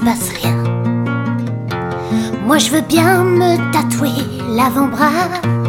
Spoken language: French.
passe rien. Moi je veux bien me tatouer l'avant-bras